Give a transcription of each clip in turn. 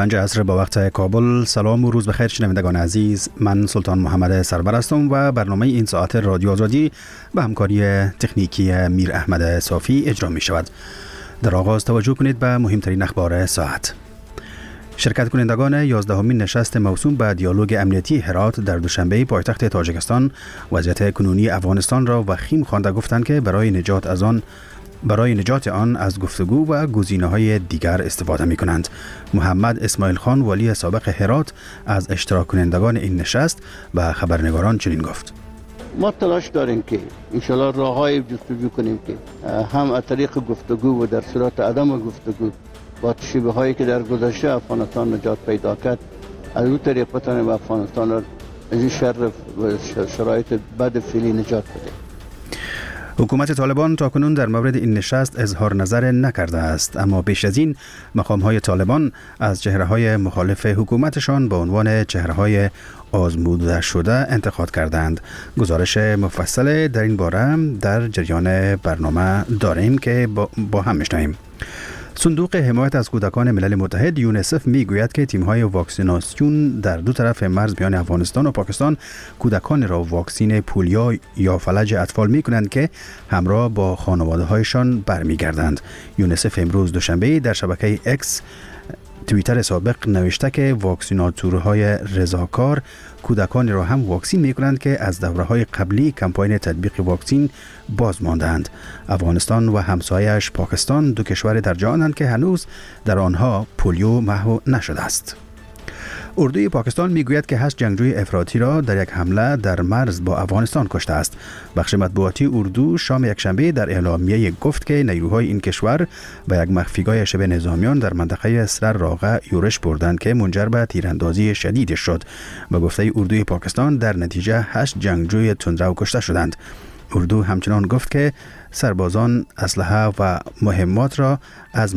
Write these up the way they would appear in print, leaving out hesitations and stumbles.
5 عصر با وقت کابل. سلام و روز بخیر شنوندگان عزیز، من سلطان محمد سربر هستم و برنامه این ساعت رادیو آزادی به همکاری تکنیکی میر احمد صافی اجرا می شود. در آغاز توجه کنید به مهمترین اخبار ساعت. شرکت کنندگان 11مین نشست موسوم به دیالوگ امنیتی هرات در دوشنبه پایتخت تاجیکستان وضعیت کنونی افغانستان را وخیم خوانده گفتند که برای نجات آن از گفتگو و گزینه‌های دیگر استفاده می‌کنند. محمد اسماعیل خان ولی سابق هرات از اشتراک کنندگان این نشست به خبرنگاران چنین گفت: ما تلاش داریم که انشالله راه‌های جستجو کنیم که هم از طریق گفتگو و در صورت عدم گفتگو با تشبیه‌هایی که در گذشته افغانستان نجات پیدا کرد، از اون طریق بتوانیم افغانستان را از این شر و شرایط بد فعلی نجات بدیم. حکومت طالبان تاکنون در مورد این نشست اظهار نظر نکرده است، اما پیش از این مقام‌های طالبان از چهره‌های مخالف حکومتشان به عنوان چهره‌های آزموده شده انتخاب کردند. گزارش مفصل در این باره در جریان برنامه داریم که با هم میشنویم. صندوق حمایت از کودکان ملل متحد یونیسف میگوید که تیم‌های واکسیناسیون در دو طرف مرز میان افغانستان و پاکستان کودکان را واکسین پولیو یا فلج اطفال می‌کنند که همراه با خانواده‌هایشان برمیگردند. یونیسف امروز دوشنبه در شبکه اکس توییتر سابق نوشته که واکسیناتورهای رضاکار کودکانی را هم واکسین می‌کنند که از دوره‌های قبلی کمپاین تطبیق واکسین باز ماندند. افغانستان و همسایه‌اش پاکستان دو کشور در جهانند که هنوز در آنها پولیو محو نشده است. اردوی پاکستان میگوید که 8 جنگجوی افراطی را در یک حمله در مرز با افغانستان کشته است. بخش مطبوعاتی اردو شام یکشنبه در اعلامیه گفت که نیروهای این کشور به یک مخفیگاه شبه نظامیان در منطقه سر راغه یورش بردند که منجر به تیراندازی شدید شد. به گفته اردوی پاکستان در نتیجه 8 جنگجوی تندرو کشته شدند. اردو همچنان گفت که سربازان اسلحه و مهمات را از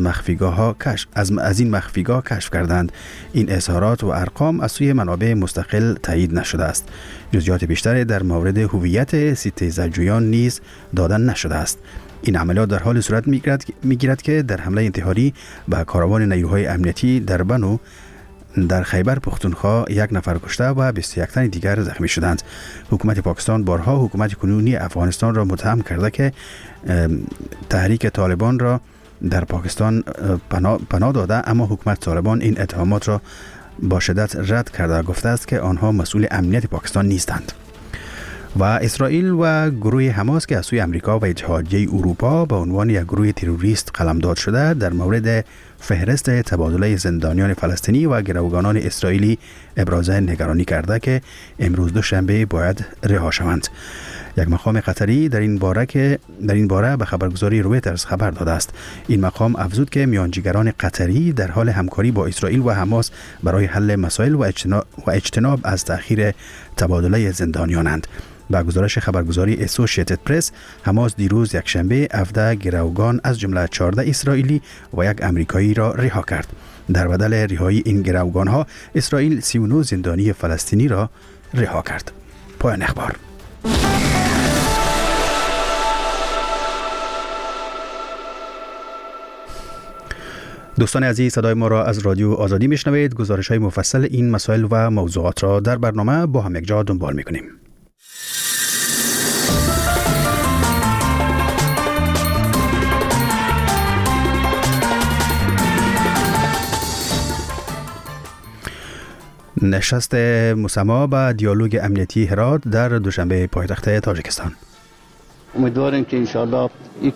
این مخفیگاه کشف کردند. این اظهارات و ارقام از سوی منابع مستقل تایید نشده است. جزئیات بیشتری در مورد هویت 13 زجویان نیز داده نشده است. این عملیات در حال صورت میگیرد که در حمله انتحاری به کاروان نیروهای امنیتی در بنو در خیبر پختونخوا 1 نفر کشته و 21 تن دیگر زخمی شدند. حکومت پاکستان بارها حکومت کنونی افغانستان را متهم کرده که تحریک طالبان را در پاکستان پناه داده، اما حکومت طالبان این اتهامات را با شدت رد کرده، گفته است که آنها مسئول امنیت پاکستان نیستند. و اسرائیل و گروه حماس که از سوی امریکا و اتحادیه اروپا به عنوان یک گروه تروریست قلمداد شده در مورد فهرست تبادله زندانیان فلسطینی و گروگانان اسرائیلی ابراز نگرانی کرده که امروز دوشنبه باید رها شوند. یک مقام قطری در این باره به خبرگزاری رویترز خبر داده است. این مقام افزود که میانجیگران قطری در حال همکاری با اسرائیل و حماس برای حل مسائل و اجتناب از تأخیر تبادله زندانیانند. با گزارش خبرگزاری اسوسییتد پرس، حماس دیروز یکشنبه 17 گروگان از جمله 14 اسرائیلی و 1 امریکایی را رها کرد. در بدل رهایی این گروگان‌ها اسرائیل 39 زندانی فلسطینی را رها کرد. پایان اخبار. دوستان عزیز، صدای ما را از رادیو آزادی میشنوید. گزارش‌های مفصل این مسائل و موضوعات را در برنامه با هم یکجا دنبال می‌کنیم. نشست مسما به دیالوگ امنیتی هرات در دوشنبه پایتخت تاجیکستان. امیدواریم که انشالله این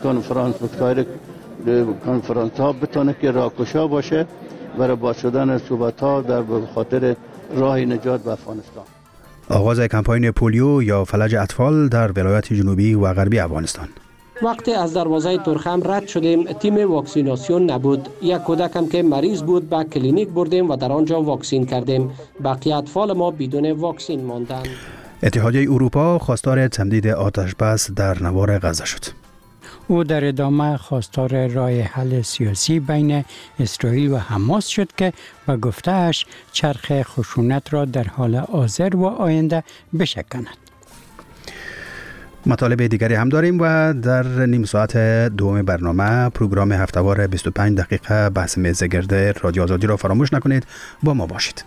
کنفرانس ها بتونه که راهگشا باشه برای باز شدن صحبت ها در خاطر راه نجات به افغانستان. آغاز کمپاین پولیو یا فلج اطفال در ولایت جنوبی و غربی افغانستان. وقتی از دروازه ترخم رد شدیم، تیم واکسیناسیون نبود. یک کودکم که مریض بود به کلینیک بردیم و در آنجا واکسین کردیم. بقیه اطفال ما بدون واکسین ماندند. اتحادیه اروپا خواستار تمدید آتش بس در نوار غزه شد. او در ادامه خواستار راه حل سیاسی بین اسرائیل و حماس شد که به گفته‌اش چرخ خشونت را در حال حاضر و آینده بشکند. مطالب دیگری هم داریم و در نیم ساعت دوم برنامه پروگرام هفته‌وار 25 دقیقه بحث میز گرد رادیو آزادی را فراموش نکنید. با ما باشید.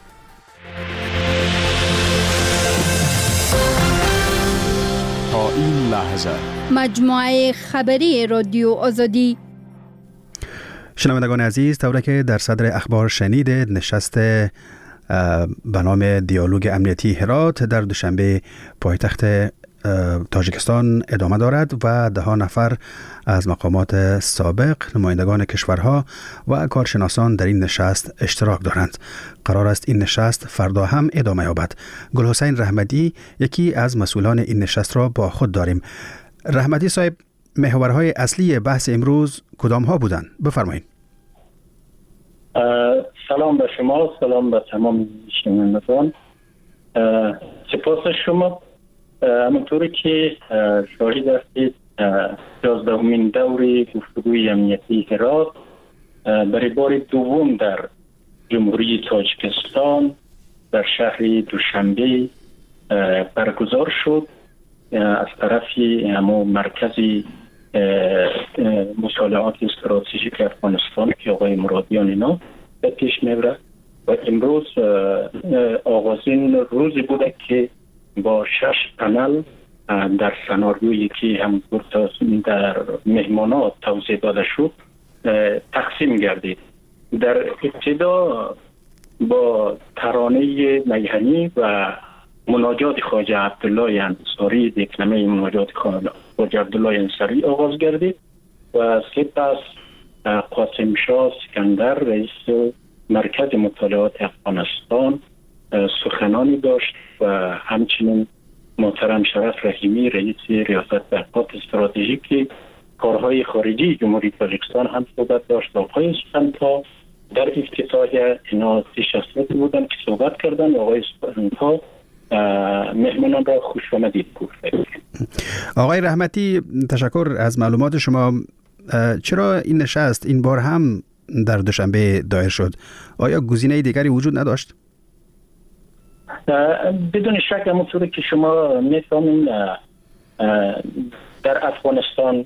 تا این لحظه مجموعه خبری رادیو آزادی. شنوندگان عزیز، طوری که در صدر اخبار شنیدید، نشست به نام دیالوگ امنیتی هرات در دوشنبه پایتخت تاجیکستان ادامه دارد و 10 نفر از مقامات سابق، نمایندگان کشورها و کارشناسان در این نشست اشتراک دارند. قرار است این نشست فردا هم ادامه یابد. گلحسین رحمتی یکی از مسئولان این نشست را با خود داریم. رحمتی صاحب، محورهای اصلی بحث امروز کدام ها بودند؟ بفرمایید. سلام به شما، سلام به تمام شنوندگان. سپاس شما. همونطوری که شاهد هستید 11مین دور گفتگوی امنیتی هرات برای بار دوم در جمهوری تاجیکستان در شهر دوشنبه برگزار شد از طرف مرکز مطالعات استراتژیک افغانستان که آقای مرادیان اینا به پیش میبرد و امروز آغازین روزی بوده که با 6 پنل در سناریویی که همونطور در مهمانات توضیح داده شد تقسیم گردید. در ابتدا با ترانه میهنی و مناجات خواجه عبدالله انصاری، دکلمه مناجات خواجه عبدالله انصاری آغاز گردید و سپس قاسم شاه سکندر رئیس مرکز مطالعات افغانستان سخنانی داشت و همچنین محترم شرف رحیمی رئیس ریاست برپات استراتژیک کارهای خارجی جمهوری تاجیکستان هم صحبت داشت. آقای سخنتا در افتتاح اینا 3 شخصیت بودن که صحبت کردن و آقای سخنتا مهمانان را خوش آمدید گفت. آقای رحمتی، تشکر از معلومات شما. چرا این نشست این بار هم در دوشنبه دایر شد؟ آیا گزینه دیگری وجود نداشت؟ بدون شک همونطوری که شما میفهمین در افغانستان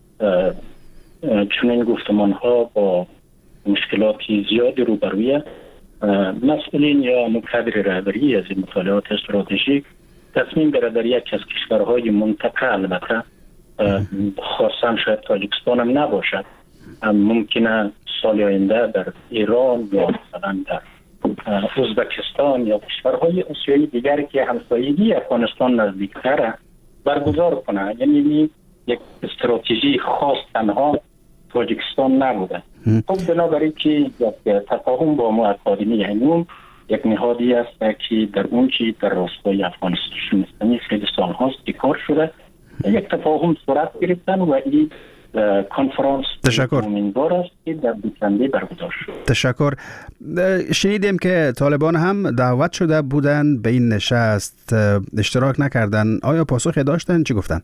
چنین گفتمان ها با مشکلاتی زیادی روبرویه. مسئولین یا مقرر رهبری از این مطالعات استراتژیک تصمیم گرفته در یک از کشورهای منطقه، البته خاصا شاید تاجیکستان هم نباشد، ممکنه سال آینده در ایران یا مثلا در ازبکستان یا کشورهای آسیایی دیگری که همسایگی افغانستان نزدیکتره برگزار کنه. یعنی یک استراتژی خاص تنها تاجیکستان نبوده. خب بنابراین که یک تفاهم با ما اکادمی علوم یک نهادی است که در اون چی در راستای افغانستان شناسی خیلی سال هاست که کار شده، یک تفاهم صورت گرفتن و این کنفرانس دومین بار است که در دوشنبه برگزار شد. تشکر. شنیدیم که طالبان هم دعوت شده بودند به این نشست، اشتراک نکردن. آیا پاسخی داشتن؟ چی گفتن؟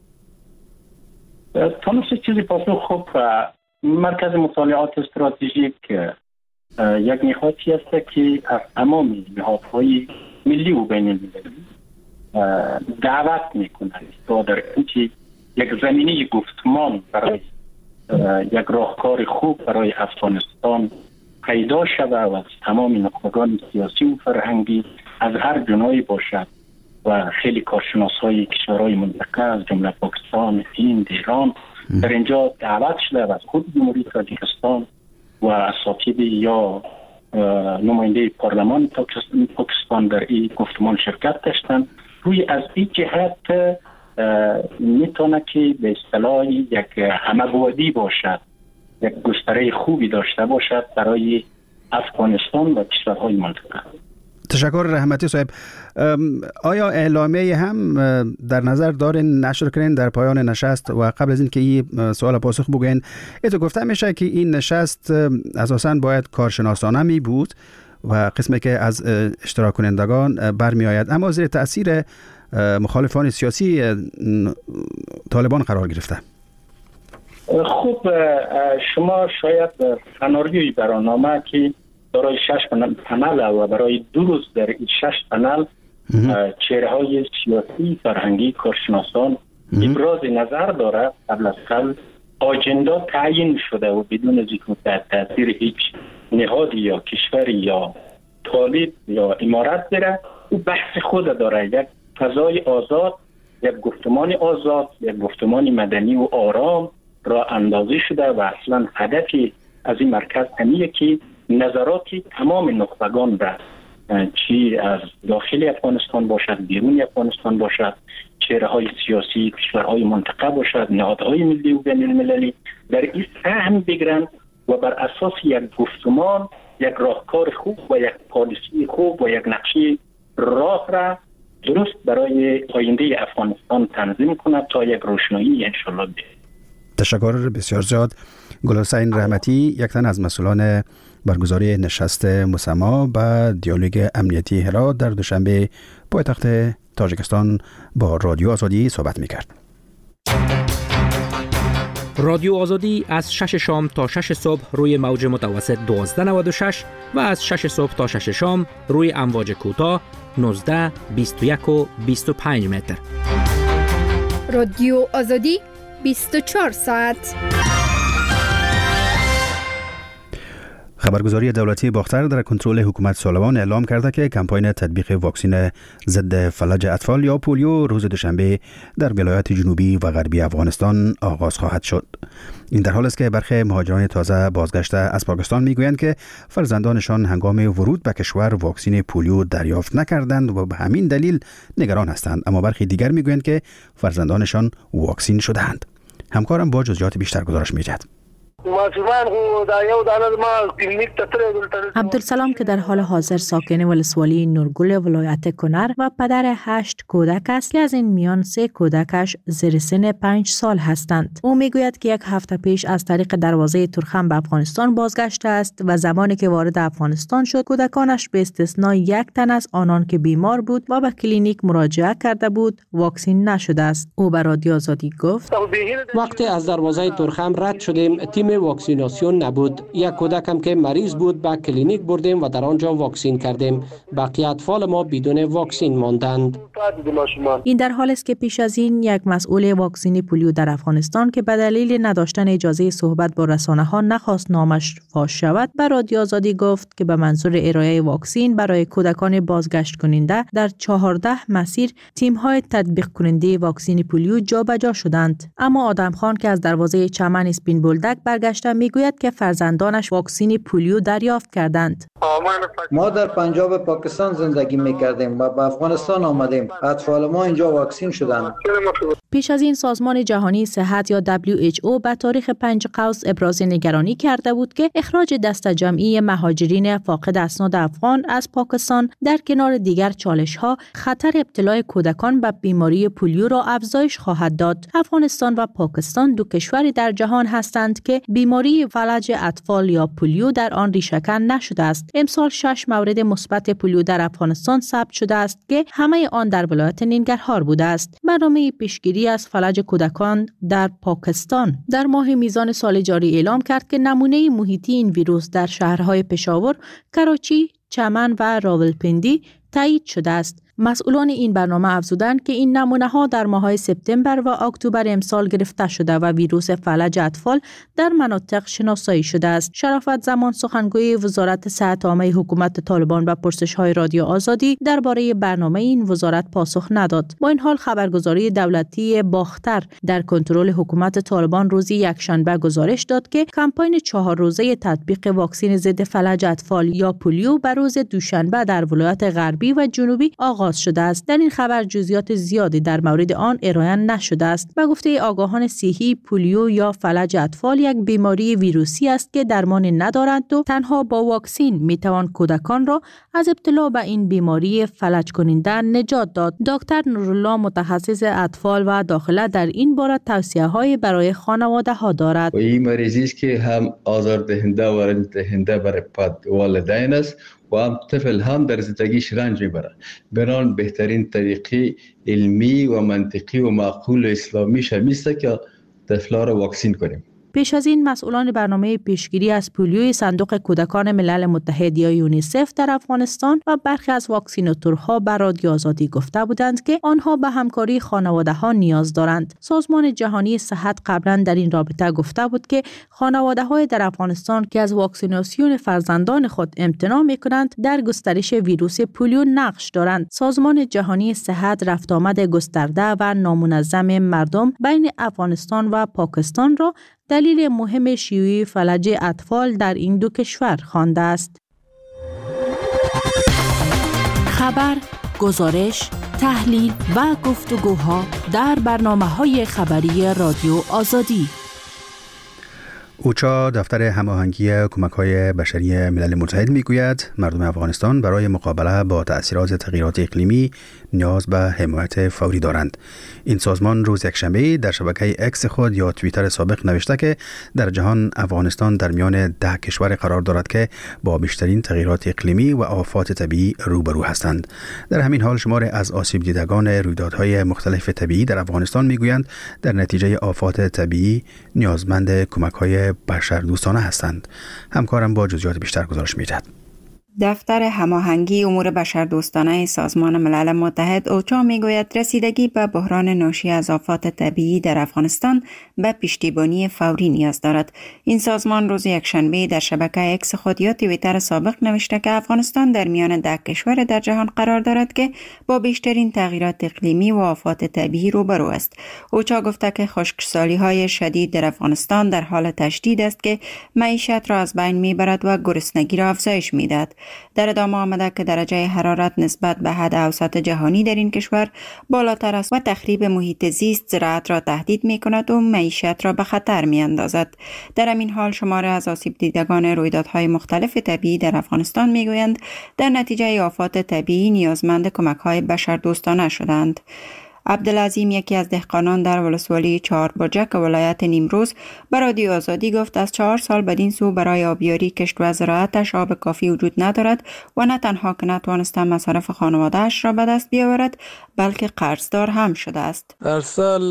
تونست چیزی پاسخ خوب مرکز مطالعات استراتژیک یک نهادی است که از تمام نهادهای ملی و بین المللی دعوت میکنه تا در اینکه یک زمینه گفتمان برای یک راهکار خوب برای افغانستان پیدا شود و از تمام نخبگان سیاسی و فرهنگی از هر جنایی باشد و خیلی کارشناس های کشورهای منطقه از جمله پاکستان، هند، ایران در اینجا دعوت شده و از خود جمهوری تاجیکستان و اساتید یا نماینده پارلمان پاکستان در این گفتمان شرکت داشتند. روی از این جهت میتونه که به اصطلاح یک همه‌بعدی باشد، یک گستره خوبی داشته باشد برای افغانستان و کشورهای منطقه. تشکر رحمتی صاحب. آیا اعلامیه هم در نظر دارین نشر کنین در پایان نشست؟ و قبل از این که این سوال پاسخ بگوین، ایتو گفته میشه که این نشست اساساً باید کارشناسانه می بود و قسمی که از اشتراک کنندگان برمی آید، اما زیر تأثیر مخالفان سیاسی طالبان قرار گرفته. خوب، شما شاید سناریوی برنامه که برای 6 پنل و برای 2 روز در این 6 پنل چهره‌های سیاسی، فرهنگی، کارشناسان ابراز نظر داره قبل از قبل آجندا تعیین شده و بدون ذکر تحت تاثیر هیچ نهادی یا کشوری یا طالب یا امارت بره او بحث خود داره. یک فضای آزاد، یک گفتمان آزاد، یک گفتمان مدنی و آرام را اندازی شده و اصلا هدفی از این مرکز همیه که نظراتی تمام نخبگان را چی از داخل افغانستان باشد، بیرون افغانستان باشد، چهره‌های سیاسی کشورهای منطقه باشد، نهادهای ملی و بین المللی در این سهم بگیرند و بر اساس یک گفتمان، یک راهکار خوب و یک پالیسی خوب و یک نقشه راه را درست برای آینده افغانستان تنظیم کند تا یک روشنایی انشالله بده. تشکر بسیار زیاد. گلحسین رحمتی، یک تن از مسئولان برگزاری نشست مسما و دیالوگ امنیتی هرات در دوشنبه پایتخت تاجیکستان با رادیو آزادی صحبت می‌کرد. رادیو آزادی از 6 شام تا 6 صبح روی موج متوسط 1296 و از 6 صبح تا 6 شام روی امواج کوتاه 19، 21 و 25 متر. رادیو آزادی 24 ساعت. خبرگزاری دولتی باختر در کنترل حکومت طالبان اعلام کرده که کمپاین تطبیق واکسن ضد فلج اطفال یا پولیو روز دوشنبه در ولایات جنوبی و غربی افغانستان آغاز خواهد شد. این در حالی است که برخی مهاجران تازه بازگشته از پاکستان میگویند که فرزندانشان هنگام ورود به کشور واکسن پولیو دریافت نکردند و به همین دلیل نگران هستند، اما برخی دیگر میگویند که فرزندانشان واکسن شدند. همکارم با جزئیات بیشتر گزارش می‌دهد. عبدالسلام که در حال حاضر ساکن ولسوالی نورگل ولایت کنر و پدر 8 کودک است که از این میان 3 کودکش زیر سن 5 سال هستند. او میگوید که یک هفته پیش از طریق دروازه ترخم به افغانستان بازگشته است و زمانی که وارد افغانستان شد کودکانش به استثنای 1 تن از آنان که بیمار بود و به کلینیک مراجعه کرده بود واکسن نشده است. او به رادیو آزادی گفت وقتی از دروازه ترخم رد شدیم تیم واکسیناسیون نبود. یک کودکم که مریض بود به کلینیک بردیم و در آنجا واکسین کردیم. بقیه اطفال ما بدون واکسین ماندند. این در حال است که پیش از این یک مسئول واکسن پولیو در افغانستان که به دلیل نداشتن اجازه صحبت با رسانه‌ها نخواست نامش فاش شود به رادیو آزادی گفت که به منظور ارائه واکسن برای کودکان بازگشت کننده در 14 مسیر تیم‌های تطبیق کننده واکسن پولیو جابجا شدند. اما آدم خان که از دروازه چمن اسپین بولدک برگشته میگوید که فرزندانش واکسن پولیو دریافت کردند. ما در پنجاب پاکستان زندگی میکردیم و به افغانستان آمدیم. اطفال ما اینجا واکسن شدند. پیش از این سازمان جهانی صحت یا WHO به تاریخ 5 قوس ابراز نگرانی کرده بود که اخراج دسته جمعی مهاجرین فاقد اسناد افغان از پاکستان در کنار دیگر چالش‌ها خطر ابتلا کودکان به بیماری پولیو را افزایش خواهد داد. افغانستان و پاکستان دو کشوری در جهان هستند که بیماری فلج اطفال یا پولیو در آن ریشه‌کن نشده است. امسال 6 مورد مثبت پولیو در افغانستان ثبت شده است که همه آن در ولایت ننگرهار بوده است. برنامه پیشگیری از فلج کودکان در پاکستان در ماه میزان سال جاری اعلام کرد که نمونه محیطی این ویروس در شهرهای پشاور، کراچی، چمن و راولپندی تایید شده است. مسئولان این برنامه افزودند که این نمونه‌ها در ماه‌های سپتامبر و اکتبر امسال گرفته شده و ویروس فلج اطفال در مناطق شناسایی شده است. شرافت زمان سخنگوی وزارت صحت عامه حکومت طالبان به پرسش‌های رادیو آزادی درباره برنامه این وزارت پاسخ نداد. با این حال خبرگزاری دولتی باختر در کنترل حکومت طالبان روز یکشنبه گزارش داد که کمپاین 4 روزه تطبیق واکسن ضد فلج اطفال یا پولیو به روز دوشنبه در ولایات غربی و جنوبی آغاز شده است. در این خبر جزئیات زیادی در مورد آن ارائه نشده است. به گفته آگاهان صحی پولیو یا فلج اطفال یک بیماری ویروسی است که درمان ندارد و تنها با واکسن میتوان کودکان را از ابتلا به این بیماری فلج کننده نجات داد. دکتر نورالله متخصص اطفال و داخله در این باره توصیه‌های برای خانواده ها دارد. این مریضی است که هم آزاردهنده و رنج‌دهنده برای والدین است و هم طفل هم در زندگیش رنج میبره. بران بهترین طریقی علمی و منطقی و معقول اسلامی شمیسته که طفلا را واکسین کنیم. پیش از این مسئولان برنامه پیشگیری از پولیوی صندوق کودکان ملل متحد یا یونیسف در افغانستان و برخی از واکسیناتورها بر رادیو آزادی گفته بودند که آنها به همکاری خانواده‌ها نیاز دارند. سازمان جهانی صحت قبلا در این رابطه گفته بود که خانواده‌های در افغانستان که از واکسیناسیون فرزندان خود امتناع می‌کنند در گسترش ویروس پولیو نقش دارند. سازمان جهانی صحت رفت آمد گسترده و نامنظم مردم بین افغانستان و پاکستان را دلیل مهم شیوع فلج اطفال در این دو کشور خوانده است. خبر، گزارش، تحلیل و گفتگوها در برنامه‌های خبری رادیو آزادی. اوچا دفتر هماهنگی کمک‌های بشری ملل متحد میگوید مردم افغانستان برای مقابله با تأثیرات تغییرات اقلیمی نیاز به حمایت فوری دارند. این سازمان روز یکشنبه در شبکه اکس خود یا توییتر سابق نوشته که در جهان افغانستان در میان 10 کشور قرار دارد که با بیشترین تغییرات اقلیمی و آفات طبیعی روبرو هستند. در همین حال شمار از آسیب دیدگان رویدادهای مختلف طبیعی در افغانستان میگویند در نتیجه آفات طبیعی نیازمند کمک‌های بشردوستانه هستند. همکارم با جزئیات بیشتر گزارش می‌دهد. دفتر هماهنگی امور بشردوستانه سازمان ملل متحد اوچا میگوید رسیدگی به بحران ناشی از آفات طبیعی در افغانستان به پشتیبانی فوری نیاز دارد. این سازمان روز یکشنبه در شبکه اکس خود یا توییتر سابق نوشته که افغانستان در میان 10 کشور در جهان قرار دارد که با بیشترین تغییرات اقلیمی و آفات طبیعی روبرو است. اوچا گفته که خشکسالی‌های شدید در افغانستان در حال تشدید است که معیشت را از بین میبرد و گرسنگی را افزایش میدهد. در ادامه آمده که درجه حرارت نسبت به حد اوسط جهانی در این کشور بالاتر است و تخریب محیط زیست زراعت را تهدید می کند و معیشت را به خطر می اندازد. در همین حال شمار از آسیب دیدگان رویدادهای مختلف طبیعی در افغانستان می گویند در نتیجه آفات طبیعی نیازمند کمک‌های بشردوستانه شدند. عبدالعظیم یکی از دهقانان در ولسوالی چهاربرجک ولایت نیمروز به رادیو آزادی گفت از 4 سال بدین سو برای آبیاری کشت و زراعتش آب کافی وجود ندارد و نه تنها که نتوانسته مصارف خانواده‌اش را به دست بیاورد بلکه قرضدار هم شده است. در سال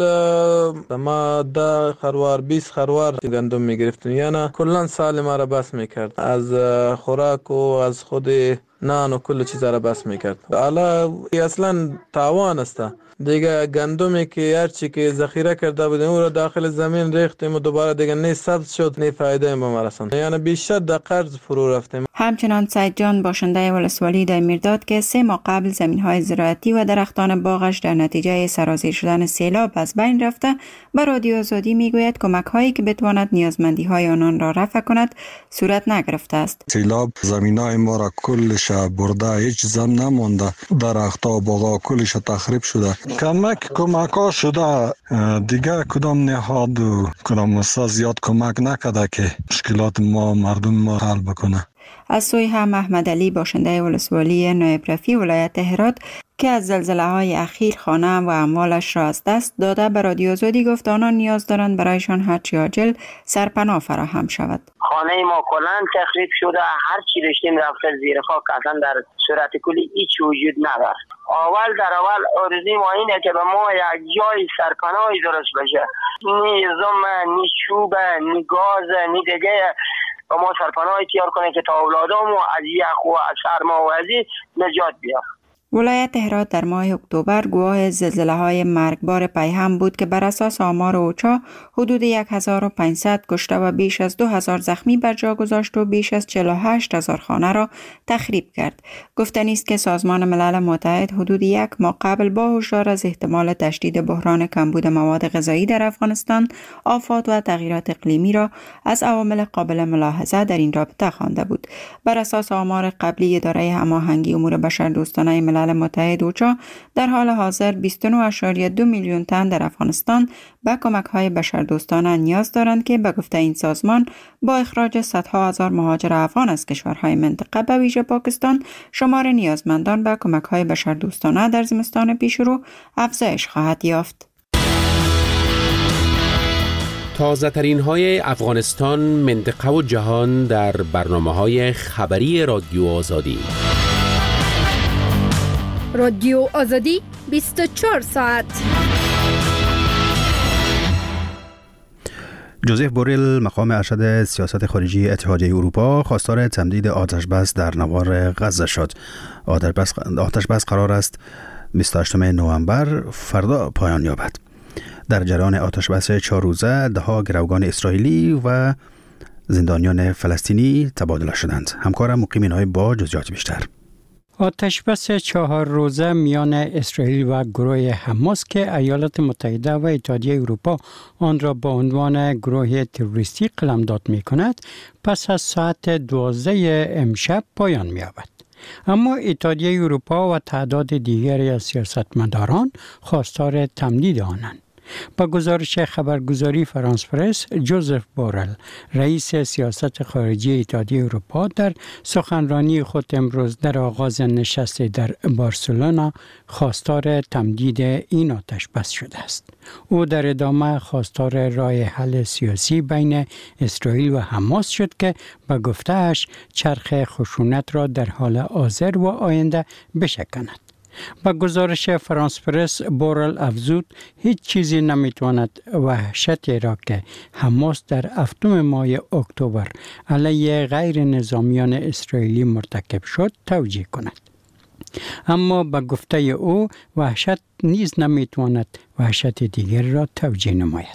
ما 10 خروار 20 خروار گندم میگرفتیم، یعنی کلا سال ما را بس میکرد، از خوراک و از خود نان و کل چیز را بس میکرد. حالا اصلا تاوان است دیگه. گندمی که هرچی که ذخیره کرده بودیم او را داخل زمین ریختیم و دوباره دیگه نه سبز شد نه فایده ما رساند، یعنی بیشتر در قرض فرو رفتیم. همچنان سید جان باشنده ولسوالی دایمیرداد که 3 ماه قبل زمین‌های زراعتی و درختان باغش در نتیجه سرازیر شدن سیلاب از بین رفته به رادیو آزادی میگوید کمک‌هایی که بتواند نیازمندی‌های آنان را رفع کند صورت نگرفته است. سیلاب زمین‌های ما را کلش برده، هیچ زم نمانده، درخت‌ها و باغ‌ها کلش تخریب شده. کمک‌ها شده، دیگه کدام نهاد و کدام مؤسسه زیاد کمک نکرده که مشکلات ما مردم ما حل بکنه. از سوی هم احمد علی باشنده ولسوالی نایب رفیع ولایت هرات که از زلزله‌های اخیر خانه و اموالش را از دست داده به رادیو آزادی گفت آنان نیاز دارند برایشان هرچی عاجل سرپناه فراهم شود. خانه ما کلاً تخریب شده، هر چی داشتیم رفته زیر خاک، اصلا در صورت کلی هیچ وجود ندارد. اول آرزوی ما اینه که به ما یک جای سرپناهی درست بشه، نی زمین، نی چوب، نی گاز، نی دیگه و ما سرپناهی تیار کنه که تا اولادامو از یخ و از سرما و از نجات بیاره. ولایت هرات در ماه اکتبر گواه زلزله‌های مرگبار پیهم بود که بر اساس آمار اوچا حدود 1500 کشته و بیش از 2000 زخمی بر جا گذاشت و بیش از 48000 خانه را تخریب کرد. گفتنی است که سازمان ملل متحد حدود 1 ماه قبل با هشدار از احتمال تشدید بحران کمبود مواد غذایی در افغانستان، آفات و تغییرات اقلیمی را از عوامل قابل ملاحظه در این رابطه خوانده بود. بر اساس آمار قبلی اداره هماهنگی امور بشردوستانه ملل متحد اوچا در حال حاضر 29.2 میلیون تن در افغانستان به کمک‌های بشردوستانه نیاز دارند که به گفته این سازمان با اخراج صدها هزار مهاجر افغان از کشورهای منطقه به ویژه پاکستان، شمار نیازمندان به کمک‌های بشردوستانه در زمستان پیشرو افزایش خواهد یافت. تازه ترین های افغانستان، منطقه و جهان در برنامه‌های خبری رادیو آزادی. رادیو آزادی 24 ساعت. جوزف بوریل مقام ارشد سیاست خارجی اتحادیه اروپا خواستار تمدید آتش بس در نوار غزه شد. آتش بس قرار است 28 نوامبر فردا پایان یابد. در جریان آتش بس 4 روزه دهها گروگان اسرائیلی و زندانیان فلسطینی تبادله شدند. همکارم مقیم های با جزئیات بیشتر. آتش بس 4 روزه میان اسرائیل و گروه حماس که ایالات متحده و اتحادیه اروپا آن را با عنوان گروه تروریستی قلمداد می کند پس از ساعت 12 امشب پایان می یابد. اما اتحادیه اروپا و تعداد دیگری از سیاستمداران خواستار تمدید آنند. با گزارش خبرگزاری فرانس پرس، جوزف بورل، رئیس سیاست خارجی اتحادیه اروپا در سخنرانی خود امروز در آغاز نشست در بارسلونا خواستار تمدید این آتش بس شده است. او در ادامه خواستار راه حل سیاسی بین اسرائیل و حماس شد که به گفته‌اش چرخ خشونت را در حال حاضر و آینده بشکند. با گزارش فرانس پرس، بورل افزود هیچ چیزی نمیتواند وحشتی را که حماس در 7 ماه اکتبر علیه غیر نظامیان اسرائیلی مرتکب شد توجیه کند. اما با گفته او وحشت نیز نمیتواند وحشت دیگر را توجیه نماید.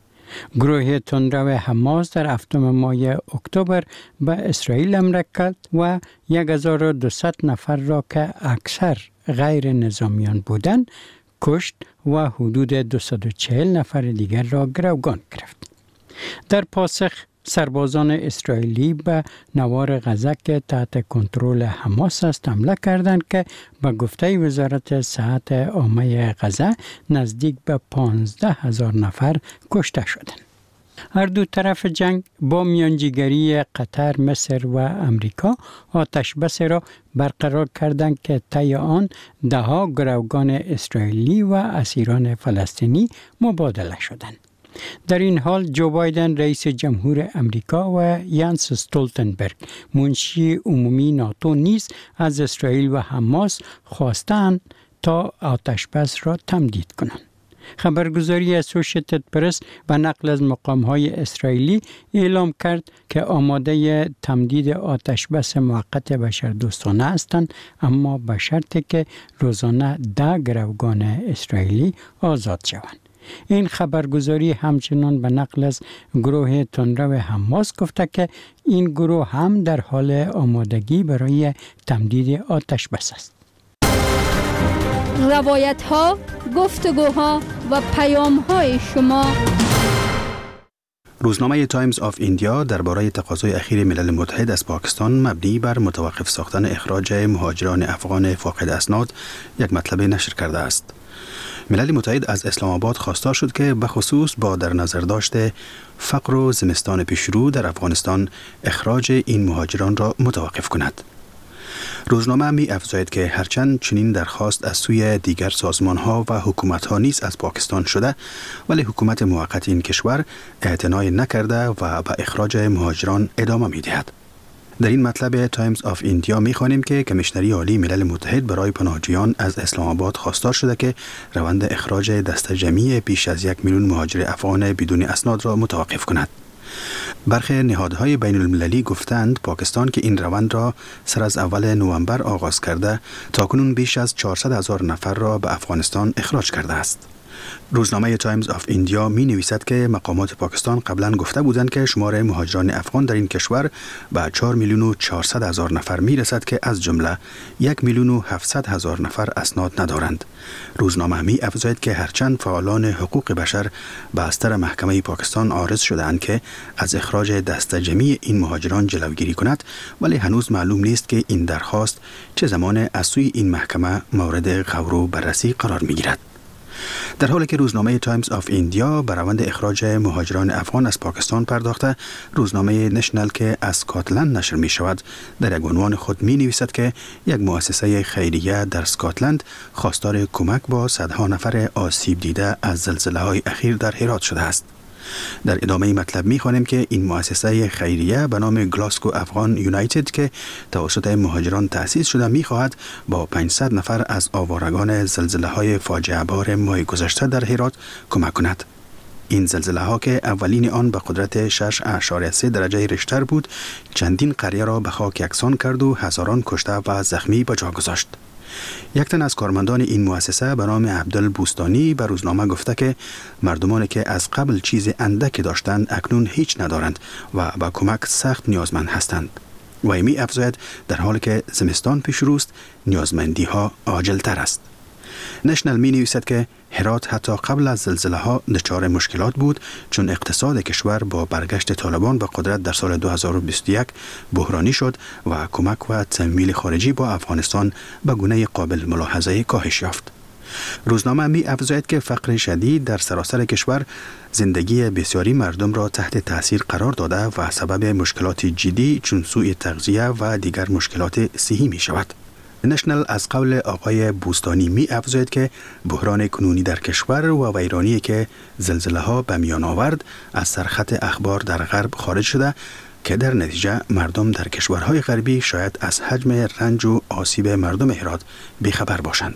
گروه تندرو حماس در 7 ماه اکتبر به اسرائیل حمله کرد و 1200 نفر را که اکثر غیر نظامیان بودند کشت و حدود 240 نفر دیگر را گروگان گرفت. در پاسخ سربازان اسرائیلی به نوار غزه که تحت کنترل حماس است حمله کردند که به گفته وزارت صحت عامه غزه نزدیک به 15,000 نفر کشته شدند. هر دو طرف جنگ با میانجیگری قطر، مصر و امریکا آتش بس را برقرار کردند که طی آن دهها گروگان اسرائیلی و اسیران فلسطینی مبادله شدند. در این حال جو بایدن رئیس جمهور امریکا و یانس استولتنبرگ منشی عمومی ناتو نیز از اسرائیل و حماس خواستند تا آتش بس را تمدید کنند. خبرگزاری اسوشیتد پرس به نقل از مقام‌های اسرائیلی اعلام کرد که آماده تمدید آتش بس موقت بشردوستانه هستند، اما به شرطی که روزانه 10 گروگان اسرائیلی آزاد شوند. این خبرگزاری همچنان به نقل از گروه تندرو حماس گفته که این گروه هم در حال آمادگی برای تمدید آتش بس است. روایت ها، گفتگوها و پیام های شما. روزنامه تایمز آف ایندیا درباره تقاضای اخیر ملل متحد از پاکستان مبنی بر متوقف ساختن اخراج مهاجران افغان فاقد اسناد یک مطلب نشر کرده است. ملل متحد از اسلام آباد خواستار شد که بخصوص با در نظر داشته فقر و زمستان پیشرو در افغانستان اخراج این مهاجران را متوقف کند. روزنامه می افزاید که هرچند چنین درخواست از سوی دیگر سازمان‌ها و حکومت‌ها نیز از پاکستان شده، ولی حکومت موقت این کشور اعتنا نکرده و به اخراج مهاجران ادامه می‌دهد. در این مطلب تایمز آف ایندیا می‌خوانیم که کمیشنری عالی ملل متحد برای پناهجویان از اسلام آباد خواستار شده که روند اخراج دسته جمعی بیش از 1 میلیون مهاجر افغان بدون اسناد را متوقف کند. برخی نهادهای بین المللی گفتند پاکستان که این روند را سر از اول نوامبر آغاز کرده تاکنون بیش از 400,000 نفر را به افغانستان اخراج کرده است. روزنامه تایمز آف ایندیا می نویسد که مقامات پاکستان قبلا گفته بودند که شمار مهاجران افغان در این کشور به 4,400,000 نفر می رسد که از جمله 1,700,000 نفر اسناد ندارند. روزنامه می افزاید که هرچند فعالان حقوق بشر به استر محکمه پاکستان عارض شده‌اند که از اخراج دسته جمعی این مهاجران جلوگیری کند، ولی هنوز معلوم نیست که این درخواست چه زمان از سوی این محکمه مورد غور و بررسی قرار می گیرد. در حالی که روزنامه تایمز آف ایندیا به روند اخراج مهاجران افغان از پاکستان پرداخته، روزنامه نشنل که از اسکاتلند نشر می شود در یک عنوان خود می نویسد که یک مؤسسه خیریه در اسکاتلند خواستار کمک با صدها نفر آسیب دیده از زلزله های اخیر در هرات شده است. در ادامه مطلب می‌خوانیم که این مؤسسه خیریه به نام گلاسگو افغان یونایتد که توسط مهاجران تأسیس شده می‌خواهد با 500 نفر از آوارگان زلزله‌های فاجعه بار ماه گذشته در هرات کمک کند. این زلزله ها که اولین آن به قدرت 6.3 درجه ریشتر بود چندین قریه را به خاک یکسان کرد و هزاران کشته و زخمی به جا گذاشت. یک تن از کارمندان این مؤسسه به نام عبدالبوستانی به روزنامه گفته که مردمانی که از قبل چیز اندکی داشتند اکنون هیچ ندارند و به کمک سخت نیازمند هستند. و می افزاید در حالی که زمستان پیش روست نیازمندی ها عاجل تر است. نشنل می نویسد که هرات حتی قبل از زلزله ها دچار مشکلات بود چون اقتصاد کشور با برگشت طالبان به قدرت در سال 2021 بحرانی شد و کمک و تمویل خارجی با افغانستان به گونه قابل ملاحظه کاهش یافت. روزنامه می افزاید که فقر شدید در سراسر کشور زندگی بسیاری مردم را تحت تاثیر قرار داده و سبب مشکلات جدی چون سوء تغذیه و دیگر مشکلات صحی می شود. نشنل از قول آقای بوستانی می افزاید که بحران کنونی در کشور و ویرانی که زلزله ها به میان آورد از سرخط اخبار در غرب خارج شده که در نتیجه مردم در کشورهای غربی شاید از حجم رنج و آسیب مردم هرات بیخبر باشند.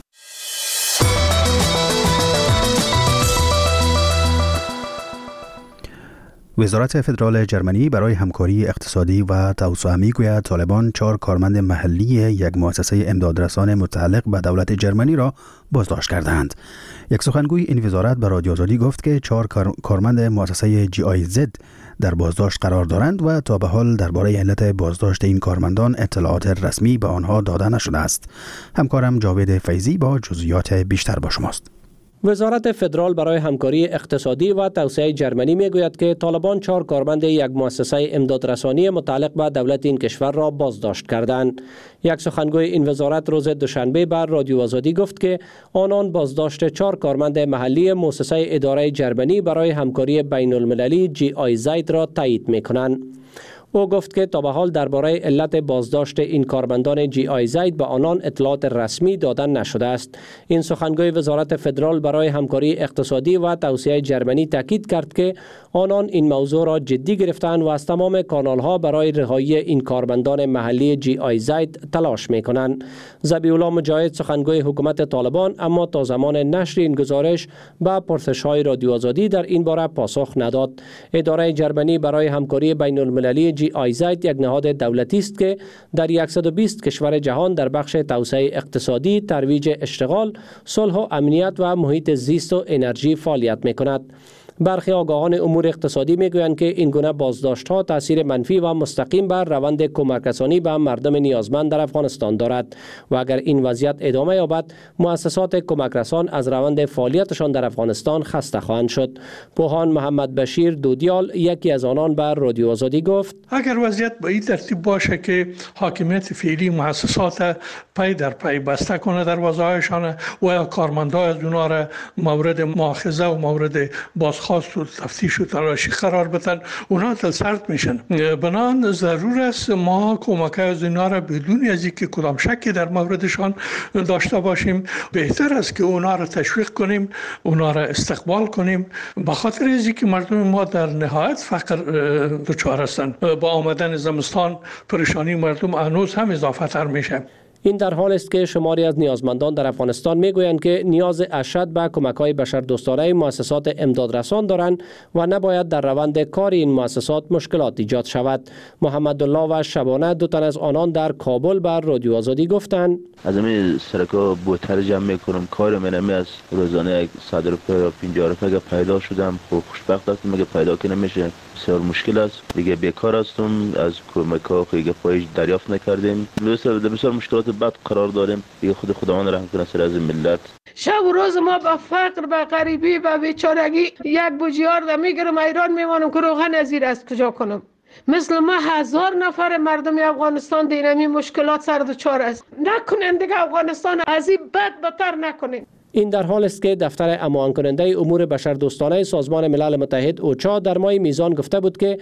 وزارت فدرال جرمنی برای همکاری اقتصادی و توسعه میگوید طالبان 4 کارمند محلی یک مؤسسه امدادرسان متعلق به دولت جرمنی را بازداشت کردند. یک سخنگوی این وزارت به رادیو آزادی گفت که 4 کارمند مؤسسه GIZ در بازداشت قرار دارند و تا به حال درباره علت بازداشت این کارمندان اطلاعات رسمی به آنها داده نشده است. همکارم جاوید فیضی با جزئیات بیشتر با شماست. وزارت فدرال برای همکاری اقتصادی و توسعه جرمنی میگوید که طالبان 4 کارمند یک مؤسسه امدادرسانی متعلق به دولت این کشور را بازداشت کردند. یک سخنگوی این وزارت روز دوشنبه بر رادیو آزادی گفت که آنان بازداشت 4 کارمند محلی مؤسسه اداره جرمنی برای همکاری بین المللی GIZ را تایید میکنند. او گفت که تا به حال درباره علت بازداشت این کارمندان GIZ به آنان اطلاعات رسمی دادن نشده است. این سخنگوی وزارت فدرال برای همکاری اقتصادی و توسعه جرمنی تاکید کرد که آنان این موضوع را جدی گرفتند و از تمام کانال‌ها برای رهایی این کارمندان محلی GIZ تلاش می‌کنند. ذبیح‌الله مجاهد سخنگوی حکومت طالبان اما تا زمان نشر این گزارش به پرسش‌های رادیو آزادی در این باره پاسخ نداد. اداره جرمنی برای همکاری بین المللی GIZ یک نهاد دولتی است که در 120 کشور جهان در بخش توسعه اقتصادی، ترویج اشتغال، صلح و امنیت و محیط زیست و انرژی فعالیت می‌کند. برخی آگاهان امور اقتصادی میگویند که این گونه بازداشت‌ها تاثیر منفی و مستقیم بر روند کمک رسانی به مردم نیازمند در افغانستان دارد و اگر این وضعیت ادامه یابد مؤسسات کمک رسان از روند فعالیتشان در افغانستان خسته خواهند شد. پوهان محمد بشیر دودیال یکی از آنان بر رادیو آزادی گفت اگر وضعیت به این ترتیب باشه که حاکمیت فعلی مؤسسات پای در پای بسته کنه دروازه‌هایشان و کارمندان از اونها را مورد مؤاخذه و مورد بازخواست و تفتیش و تلاشی قرار بدن اونها دلسرد میشن. بنابراین ضرور است ما کمک از اینا را بدون از اینکه کدام شکی در موردشان داشته باشیم بهتر است که اونها را تشویق کنیم، اونها را استقبال کنیم، به خاطر اینکه مردم ما در نهایت فقر دچار هستند. با آمدن زمستان پریشانی مردم هنوز هم اضافه تر میشه. این در حال است که شماری از نیازمندان در افغانستان میگویند که نیاز اشد به کمک‌های بشردوستانه مؤسسات امدادرسان دارند و نباید در روند کار این مؤسسات مشکلات ایجاد شود. محمد الله و شبانه دو تن از آنان در کابل بر رادیو آزادی گفتند از همین سرکا بوتر جمع میکنم کار منم از روزانه 100 روپیه یا 50 روپیه پیدا شدم خوشبخت هستم مگه پیدا که نمیشه بسیار مشکل است دیگه بیکار هستم از کمک‌ها خیلی پایش دریافت نکردیم بسیار مشکلات بد قرار داریم دیگه خداوند رحم کنه سر از ملت شب و روز ما با فقر با غریبی با بیچارگی یک بوجیار را میگیرم ایران میمانم که روغن از این از کجا کنم مثل ما 1000 نفر مردم افغانستان دینمی مشکلات سر دچار است نکنین دیگه افغانستان از این بدتر نکنین. این در حال است که دفتر اماهنگ کننده امور بشردوستانه سازمان ملل متحد اوچا در ماه میزان گفته بود که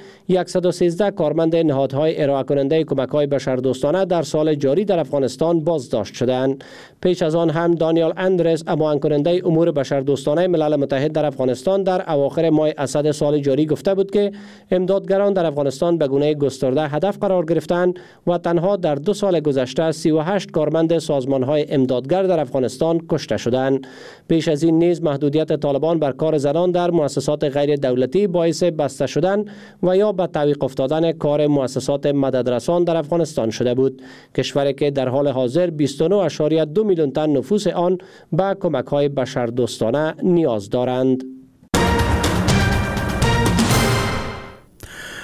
113 کارمند نهادهای ارائه کننده کمک‌های بشردوستانه در سال جاری در افغانستان بازداشت شدند. پیش از آن هم دانیال اندرس اماهنگ کننده امور بشردوستانه ملل متحد در افغانستان در اواخر ماه اسد سال جاری گفته بود که امدادگران در افغانستان به گونه گسترده هدف قرار گرفتند و تنها در 2 سال گذشته 38 کارمند سازمان‌های امدادگر در افغانستان کشته شدند. بودند. پیش از این نیز محدودیت طالبان بر کار زنان در مؤسسات غیر دولتی باعث بسته شدن و یا به تعویق افتادن کار مؤسسات مددرسان در افغانستان شده بود. کشوری که در حال حاضر 29.2 میلیون تن نفوس آن به کمک‌های بشردوستانه نیاز دارند.